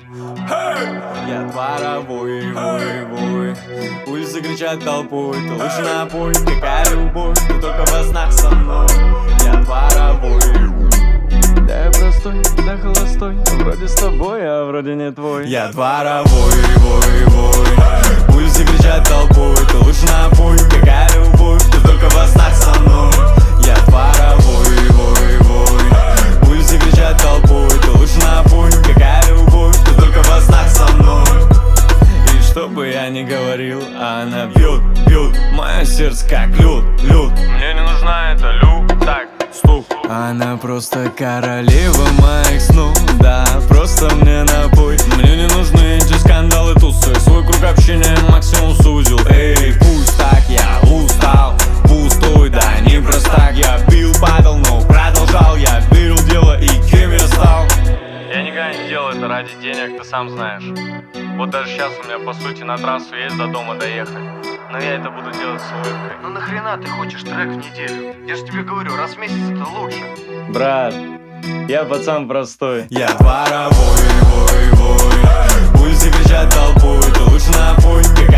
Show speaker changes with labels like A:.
A: Я дворовой, вой. Улицы кричат толпой, ты лучше напой. Какая любовь, ты только во снах со мной. Я дворовой. Да я простой, да холостой. Вроде с тобой, а вроде не твой. Я дворовой, вой. Улицы кричат толпой, ты лучше напой. Какая любовь, ты только во снах со мной. Я дворовой, вой. Улицы кричат толпой, ты лучше напой. Какая любовь, ты только во снах со мной. И что бы я ни говорил, она бьет. Мое сердце как лед. Мне не нужна эта так, стук. Она просто королева моих снов. Да, просто мне напой. Мне не нужны эти скандалы, тусы. Свой круг общения максимум сузил. Эй, пусть так, я устал. Пустой, да не просто так. Я бил, падал, но продолжал. Я верил в дело и кем я стал.
B: Я никогда не делал это ради денег, ты сам знаешь. Вот даже сейчас у меня по сути на трассу есть до дома доехать. Но я это буду делать с улыбкой.
C: Ну нахрена ты хочешь трек в неделю? Я же тебе говорю, раз в месяц это лучше.
B: Брат, я пацан простой.
A: Я дворовой, вой. Улицы кричат толпой, ты лучше напой.